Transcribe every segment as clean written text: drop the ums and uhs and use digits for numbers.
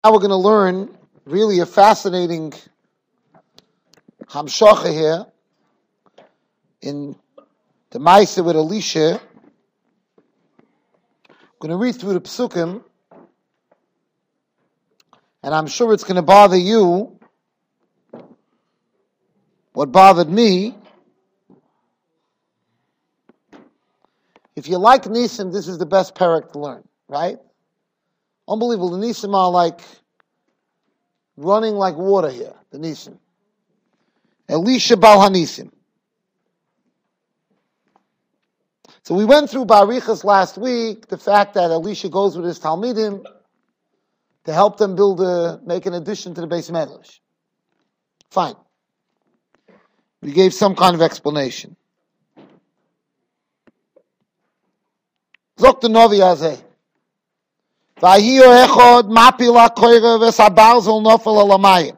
Now we're going to learn really a fascinating hamshacha here in the Maaseh with Elisha. I'm going to read through the psukim, and I'm sure it's going to bother you what bothered me. If you like Nisim, this is the best parak to learn, right? Unbelievable. The Nisim are like running like water here, the Nisim. Elisha Bal HaNisim. So we went through Barichas last week, the fact that Elisha goes with his Talmidim to help them make an addition to the Beis Medrash. Fine. We gave some kind of explanation. Zok the Novi Azeh. V'ahiyo echod mapila koire v'sabarzel nofel alamayim.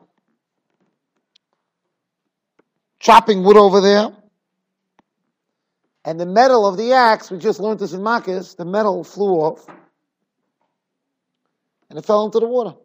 Chopping wood over there. And the metal of the axe, we just learned this in Makis, the metal flew off. And it fell into the water.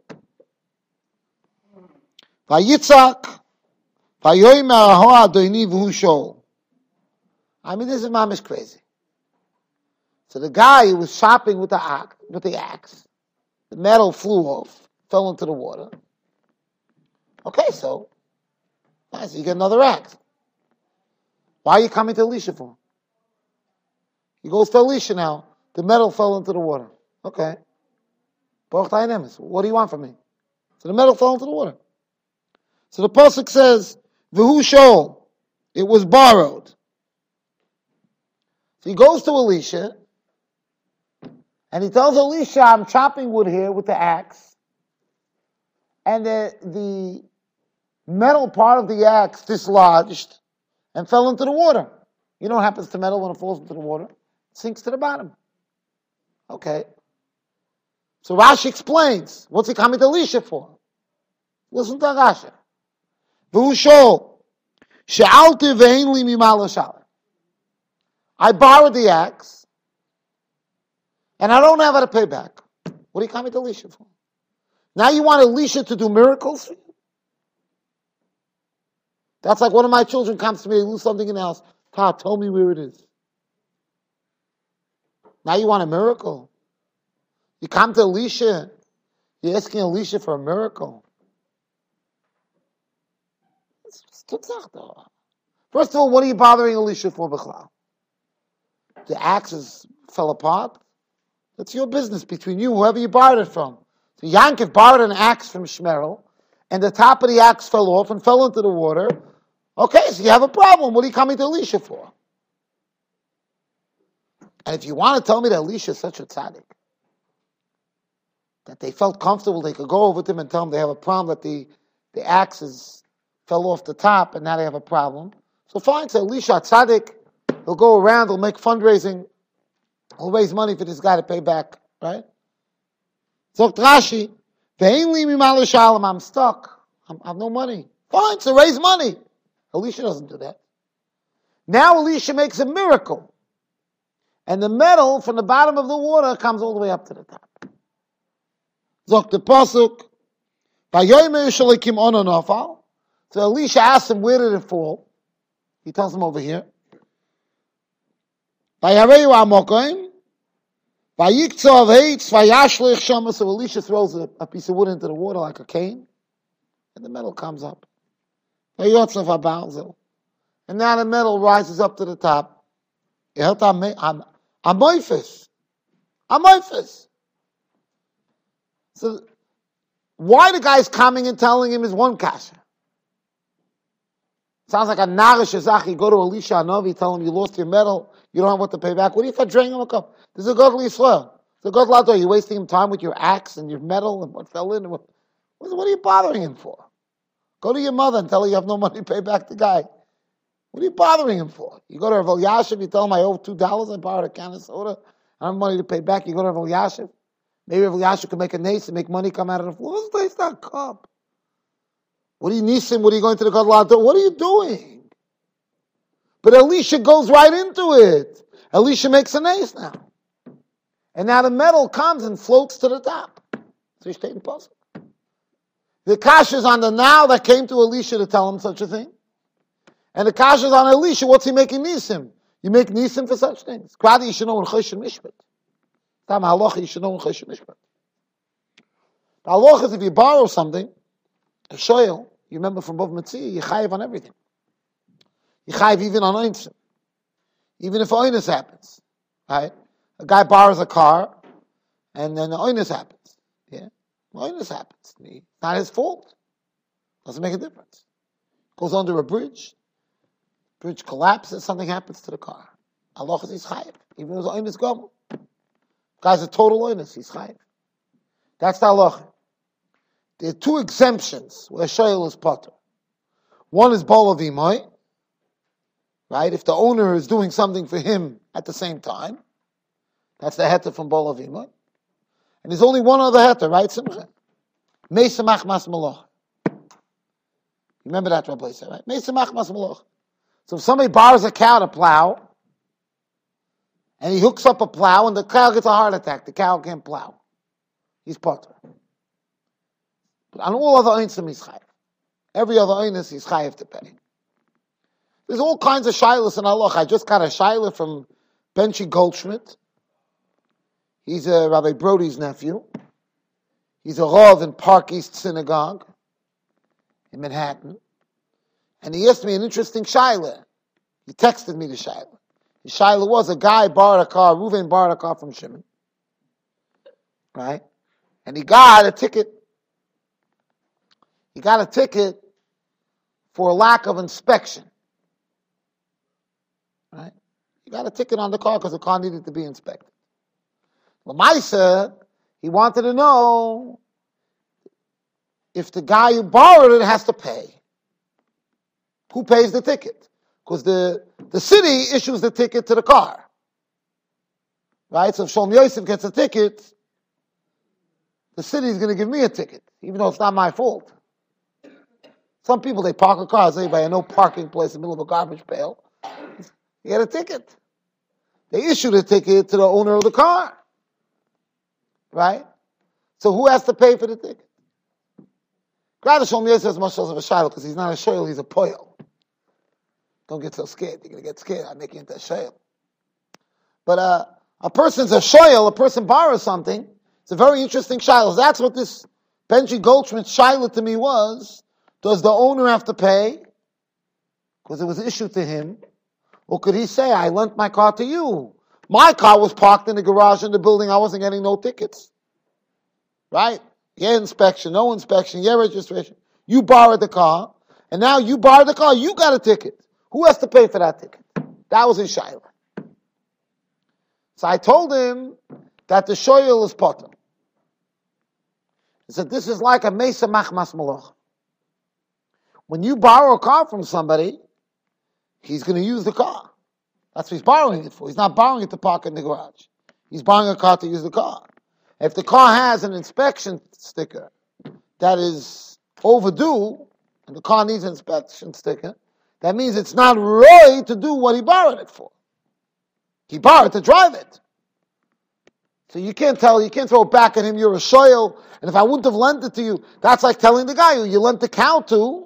Vayitzak. Vayoymer ahoa doini v'hu shol. I mean, this is mamish crazy. So the guy who was chopping with the axe, the metal flew off, fell into the water. Okay, so nice, you get another axe. Why are you coming to Elisha for? He goes to Elisha now. The metal fell into the water. Okay. What do you want from me? So the metal fell into the water. So the pasuk says, "V'hu shol," it was borrowed. So he goes to Elisha, and he tells Elisha, "I'm chopping wood here with the axe, and the metal part of the axe dislodged and fell into the water. You know what happens to metal when it falls into the water? It sinks to the bottom." Okay. So Rashi explains, what's he coming to Elisha for? Listen to Rashi. V'hu shol, she'alti ve'ein li mima l'shalem. I borrowed the axe, and I don't have how to pay back. What are you coming to Elisha for? Now you want Elisha to do miracles for you? That's like one of my children comes to me, they lose something in the house. Pa, tell me where it is. Now you want a miracle? You come to Elisha, you're asking Elisha for a miracle. First of all, what are you bothering Elisha for, B'chlal? The axes fell apart. That's your business between you, whoever you borrowed it from. So Yankov borrowed an axe from Shmerel, and the top of the axe fell off and fell into the water. Okay, so you have a problem. What are you coming to Elisha for? And if you want to tell me that Elisha is such a tzaddik, that they felt comfortable, they could go over to him and tell him they have a problem, that the axes fell off the top and now they have a problem. So fine, so Elisha tzaddik, he'll go around, he'll make fundraising, he'll raise money for this guy to pay back, right? So Rashi, I'm stuck. I have no money. Fine, so raise money. Elisha doesn't do that. Now Elisha makes a miracle. And the metal from the bottom of the water comes all the way up to the top. Zok the pasuk, Vayomer shalikim ono nafal. So Elisha asks him, where did it fall? He tells him over here. Vayareyu amokoim, vayiktzov heitz, vayashlich shama. So Elisha throws a piece of wood into the water like a cane, and the metal comes up. Vayotzav habarzel. And now the metal rises up to the top. Amoifis. So why the guy's coming and telling him is one kasha. Sounds like a narish azach. You go to Elisha Hanavi, tell him you lost your medal, you don't have what to pay back. What are you for draining him a cup? This is a godly Yisrael. It's a godly Ador. You're wasting him time with your axe and your medal and what fell in. What are you bothering him for? Go to your mother and tell her you have no money to pay back the guy. What are you bothering him for? You go to Rav Elyashiv, you tell him I owe $2, I borrowed a can of soda, I have money to pay back. You go to Rav Elyashiv. Maybe Rav Elyashiv can make a nace and make money come out of the floor. What's the taste that cup? What are you nisim? What are you going to the God? What are you doing? But Elisha goes right into it. Elisha makes a nace now. And now the metal comes and floats to the top. So you stay in puzzle. The kasha is on the now that came to Elisha to tell him such a thing. And the kasha is on Elisha, what's he making nisim? You make nisim for such things. Kradi you should know in Choshen Mishpat. Tam halacha you should know in Choshen Mishpat. The halacha is if you borrow something, a shoyel, you remember from Bov Metzia, you chayiv on everything. You chayiv even on oinsim. Even if oinus happens. Right? A guy borrows a car, and then the oinus happens. Yeah? Oinus happens. It's not his fault. Doesn't make a difference. Goes under a bridge collapses, something happens to the car. Allah is chayiv. Even though it's oinus gomel. Guy's a total oinus, he's chayiv. That's the halacha. There are two exemptions where shoyel is potter. One is bol of imoy, right? If the owner is doing something for him at the same time, that's the heter from bol of imoy. And there's only one other heter, right, Simcha? Meisamach mas maloch. Remember that Rabbi said, right? Meisamach mas maloch. So if somebody borrows a cow to plow, and he hooks up a plow, and the cow gets a heart attack, the cow can't plow. He's potter. But on all other oinsim, he's chayiv. Every other oinus, he's chayiv to pay. There's all kinds of shilas in halach. I just got a shilah from Benchi Goldschmidt. He's Rabbi Brody's nephew. He's a rav in Park East Synagogue in Manhattan. And he asked me an interesting shilah. He texted me the shilah. The shilah was a guy borrowed a car, Reuven borrowed a car from Shimon. Right? And he got a ticket. He got a ticket for a lack of inspection. Right? He got a ticket on the car because the car needed to be inspected. L'maisa, he wanted to know if the guy who borrowed it has to pay. Who pays the ticket? Because the city issues the ticket to the car. Right? So if Shalom Yosef gets a ticket, the city is going to give me a ticket, even though it's not my fault. Some people, they park a car, say by a no parking place in the middle of a garbage pail. You get a ticket. They issue the ticket to the owner of the car. Right? So who has to pay for the ticket? Grad Shalom Yosef is much of a shayl because he's not a shayl, he's a poil. Don't get so scared. You're going to get scared. I'll make you into a shayl. But a person's a shayl, a person borrows something. It's a very interesting shayl. That's what this Benji Goldschmidt shayla to me was. Does the owner have to pay? Because it was issued to him. Or could he say, I lent my car to you? My car was parked in the garage in the building. I wasn't getting no tickets. Right? Yeah, inspection, no inspection, yeah, registration. You borrowed the car, and now you borrowed the car, you got a ticket. Who has to pay for that ticket? That was his shayla. So I told him that the shoyel is potter. He said, this is like a mesa machmas malach. When you borrow a car from somebody, he's going to use the car. That's what he's borrowing it for. He's not borrowing it to park in the garage. He's borrowing a car to use the car. If the car has an inspection sticker that is overdue, and the car needs an inspection sticker, that means it's not right to do what he borrowed it for. He borrowed to drive it. So you can't throw it back at him, you're a shoyel, and if I wouldn't have lent it to you, that's like telling the guy who you lent the cow to,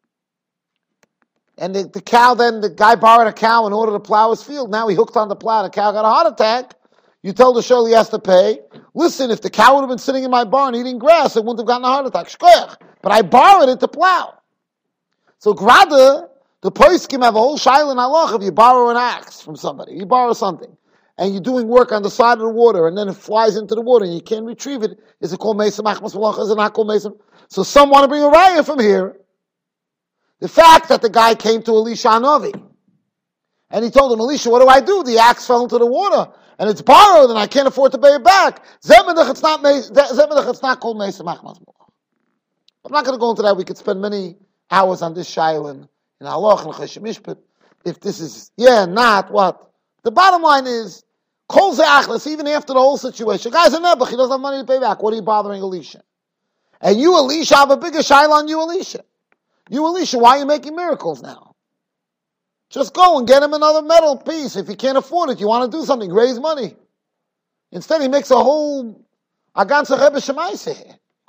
and the cow then, the guy borrowed a cow in order to plow his field. Now he hooked on the plow, the cow got a heart attack. You told the shoyel he has to pay. Listen, if the cow would have been sitting in my barn eating grass, it wouldn't have gotten a heart attack. Shkoyach. But I borrowed it to plow. So grada, the poskim have a whole shayla in halach. If you borrow an axe from somebody, you borrow something, and you're doing work on the side of the water, and then it flies into the water, and you can't retrieve it, is it called mesam achmas malach? Is it not called mesam? So some want to bring a raya from here. The fact that the guy came to Elisha Hanavi, and he told him, Elisha, what do I do? The axe fell into the water, and it's borrowed, and I can't afford to pay it back. Zemedach, it's not called mesam achmas malach. I'm not going to go into that. We could spend many hours on this shayla in halach and chesed mishpat. If this is, not what. The bottom line is, kol ze'achlas, even after the whole situation. Guy's a nebuch, he doesn't have money to pay back. What are you bothering Elisha? And you, Elisha, have a bigger shayla on you, Elisha. You, Elisha, why are you making miracles now? Just go and get him another metal piece. If you can't afford it, you want to do something, raise money. Instead, he makes a whole aganza rebbe shemaiseh here.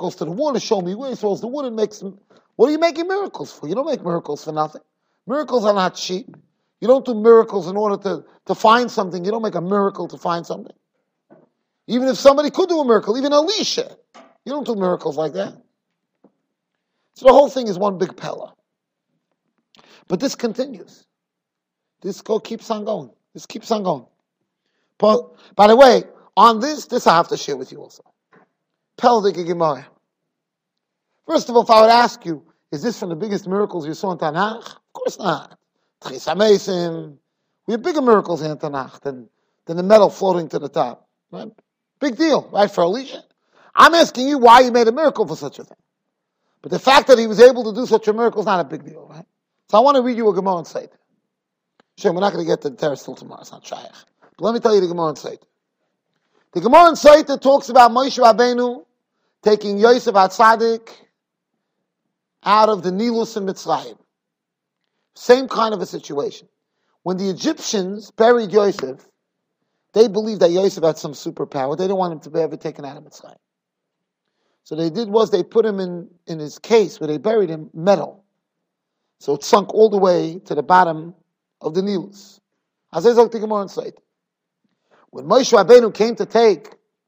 goes to the water, show me where he throws the wood and makes them. What are you making miracles for? You don't make miracles for nothing. Miracles are not cheap. You don't do miracles in order to find something. You don't make a miracle to find something. Even if somebody could do a miracle, even Elisha, you don't do miracles like that. So the whole thing is one big pella. But this continues. This keeps on going. This keeps on going. But, by the way, on this I have to share with you also. Peldik Gemara. First of all, if I would ask you, is this from the biggest miracles you saw in Tanakh? Of course not. Tchis HaMesim. We have bigger miracles in Tanakh than the metal floating to the top. Right? Big deal, right, for Elisha? I'm asking you why he made a miracle for such a thing. But the fact that he was able to do such a miracle is not a big deal, right? So I want to read you a Gemara and Seit. Sure, we're not going to get to the terrace till tomorrow. It's not Shaykh. But let me tell you the Gemara and Seit. The Gemara and Seit talks about Moshe Rabbeinu taking Yosef HaTzadik out of the Nilus in Mitzrayim. Same kind of a situation. When the Egyptians buried Yosef, they believed that Yosef had some superpower. They didn't want him to be ever taken out of Mitzrayim. So they did was they put him in his case where they buried him, metal. So it sunk all the way to the bottom of the Nilus. As I said, Gemara and Seit. When Moshe Rabbeinu came to take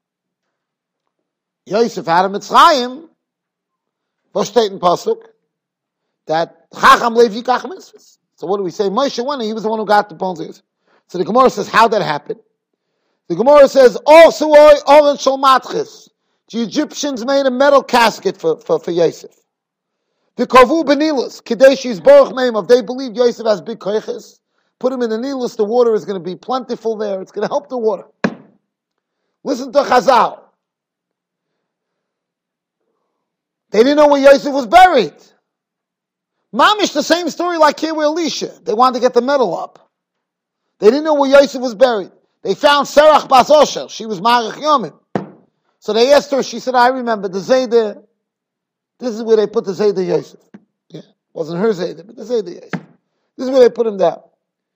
Yosef out of Mitzrayim, was steht in Pasuk that Chacham Lev Yikach Mitzvahs. So what do we say? Moshe went and he was the one who got the bones of Yosef. So the Gemara says, how did that happen? The Gemara says, Suoi Oren Shel Matchis. The Egyptians made a metal casket for Yosef. The Kovu Benilus, Kadeshis Baruch Meimav, they believed Yosef has big koiches. Put him in the Nilus, the water is going to be plentiful there. It's going to help the water. Listen to Chazal. They didn't know where Yosef was buried. Mamish, the same story like here with Elisha. They wanted to get the metal up. They didn't know where Yosef was buried. They found Serach Bas Osher. She was Marich Yomim. So they asked her, she said, I remember the Zayda. This is where they put the Zayda Yosef. Yeah, wasn't her Zayda, but the Zayda Yosef. This is where they put him down.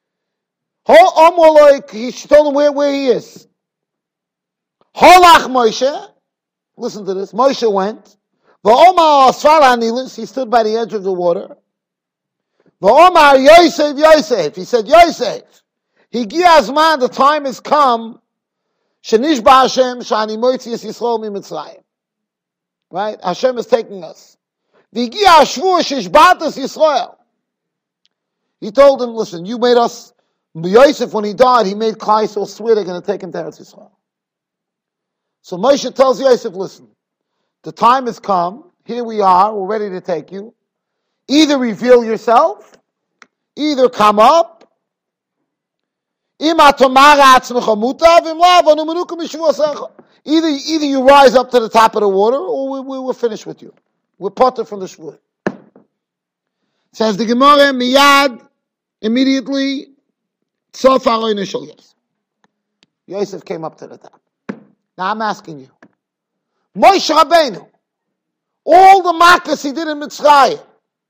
She told him where he is. Holach Moshe. Listen to this. Moshe went. V'omar Asfar Nilis. He stood by the edge of the water. V'omar Yosef, Yosef. He said, Yosef. Higi Azman, the time has come. Shenish Hashem Shani Moitzias Yisrael Mi Mitzrayim. Right? Hashem is taking us. V'higi Ashvur Shishbatas Yisrael. He told him, listen, you made us. Yosef, when he died, he made Klal Yisrael swear they're going to take him to Eretz Yisrael. So Moshe tells Yosef, listen, the time has come. Here we are. We're ready to take you. Either reveal yourself, either come up. Either you rise up to the top of the water, or we're finished with you. We're parted from the shvur. Says the Gemara, miyad, immediately, Yosef came up to the top. Now I'm asking you, Moshe Rabbeinu, all the makas he did in Mitzrayim,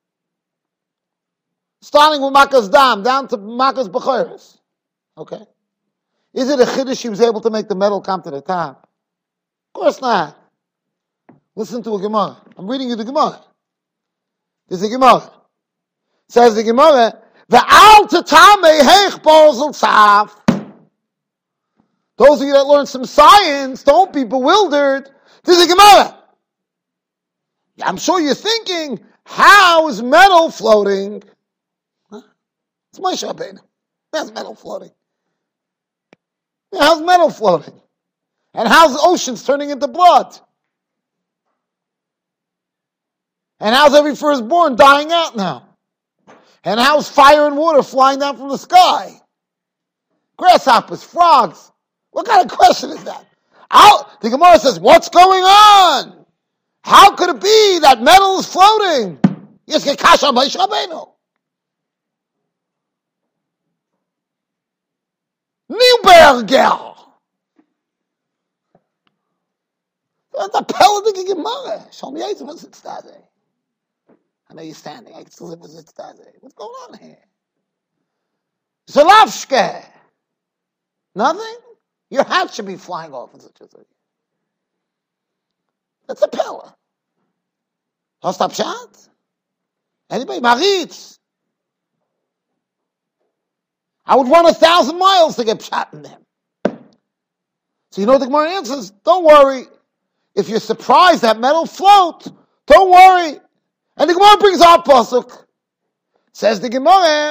starting with makas dam down to makas b'choros, okay? Is it a chiddush he was able to make the metal come to the top? Of course not. Listen to a Gemara. I'm reading you the Gemara. There's a Gemara. Says the Gemara, Ve'al tatame heich bozel tzaf. Those of you that learn some science, don't be bewildered. This is a Gemara. I'm sure you're thinking, how is metal floating? Huh? It's Moshe Rabbeinu. How's metal floating? How's metal floating? And how's oceans turning into blood? And how's every firstborn dying out now? And how's fire and water flying down from the sky? Grasshoppers, frogs. What kind of question is that? The Gemara says, what's going on? How could it be that metal is floating? Yes, Kasha Moshe Rabbeinu. Neuberger. That's a pelledige Gemara. Show me what's it starting. I know you're standing. I can still live with it starting. What's going on here? Zalavshke. Nothing? Your hat should be flying off in such a thing. That's a pella. Hast du Pshat? Anybody? Maritz. I would run 1,000 miles to get Pshat in them. So you know what the Gemara answers? Don't worry. If you're surprised that metal float, don't worry. And the Gemara brings our pasuk. Says the Gemara,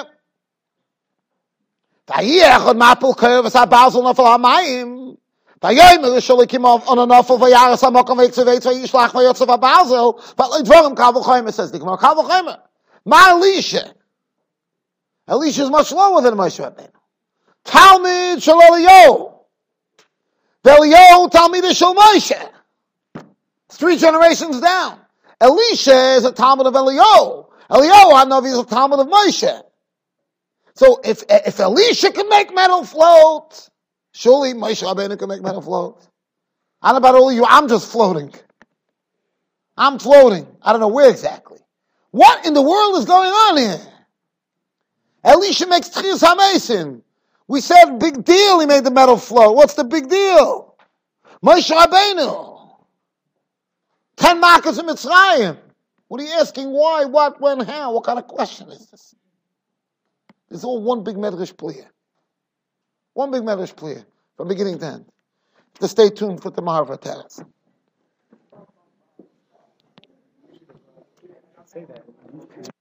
"Vayechad mapul kervus habazel nafal hamayim. Vayomer sholikim on a nafal vayaras hamakam veitzaveit vayishlach vayotzav habazel. But like dvarim kavul chaymer," says the Gemara. Kavul chaymer. Ma Elisha. Elisha is much lower than Moshe Rabbeinu. Talmud shel Eliyahu. Eliyahu Talmid shel Moshe. 3 generations down. Elisha is a Talmud of Eliyahu. Eliyahu Hanavi is a Talmud of Moshe. So if Elisha can make metal float, surely Moshe Rabbeinu can make metal float. I don't know about all of you. I'm just floating. I'm floating. I don't know where exactly. What in the world is going on here? Elisha makes Tchias HaMesim. We said, big deal, he made the metal float. What's the big deal? Moshe Rabbeinu. 10 markers in Mitzrayim. What are you asking? Why, what, when, how? What kind of question is this? It's all one big medrash clear. One big medrash clear. From beginning to end. To stay tuned for tomorrow for Teres. Say that.